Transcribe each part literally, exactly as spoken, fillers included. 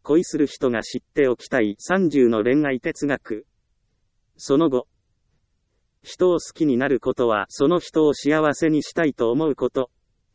恋する人が知っておきたいさんじゅうの恋愛哲学。その後、人を好きになることはその人を幸せにしたいと思うこと。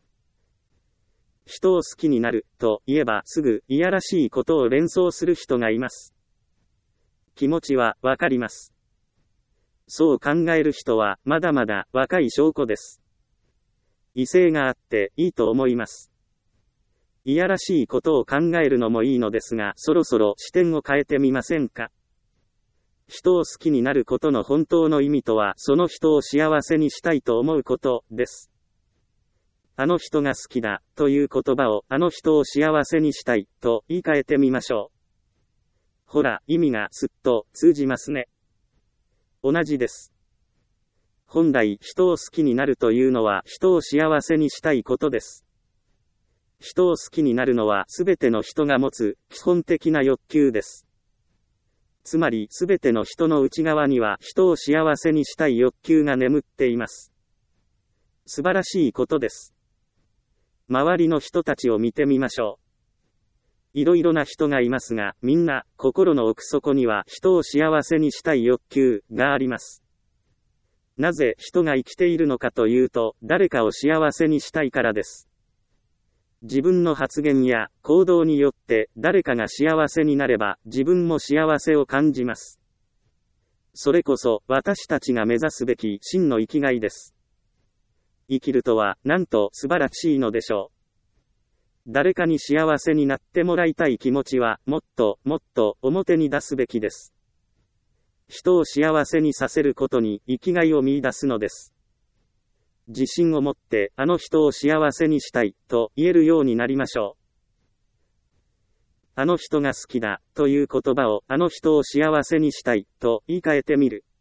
人を好きになると言えばすぐいやらしいことを連想する人がいます。気持ちはわかります。そう考える人はまだまだ若い証拠です。異性があっていいと思います。いやらしいことを考えるのもいいのですが、そろそろ視点を変えてみませんか。人を好きになることの本当の意味とは、その人を幸せにしたいと思うことです。あの人が好きだという言葉を、あの人を幸せにしたいと言い換えてみましょう。ほら、意味がすっと通じますね。同じです。本来、人を好きになるというのは、人を幸せにしたいことです。人を好きになるのは、すべての人が持つ基本的な欲求です。つまり、すべての人の内側には、人を幸せにしたい欲求が眠っています。素晴らしいことです。周りの人たちを見てみましょう。いろいろな人がいますが、みんな、心の奥底には、人を幸せにしたい欲求があります。なぜ人が生きているのかというと、誰かを幸せにしたいからです。自分の発言や行動によって誰かが幸せになれば自分も幸せを感じます。それこそ私たちが目指すべき真の生きがいです。生きるとはなんと素晴らしいのでしょう。誰かに幸せになってもらいたい気持ちはもっともっと表に出すべきです。人を幸せにさせることに生きがいを見出すのです。自信を持ってあの人を幸せにしたいと言えるようになりましょう。あの人が好きだという言葉をあの人を幸せにしたいと言い換えてみる。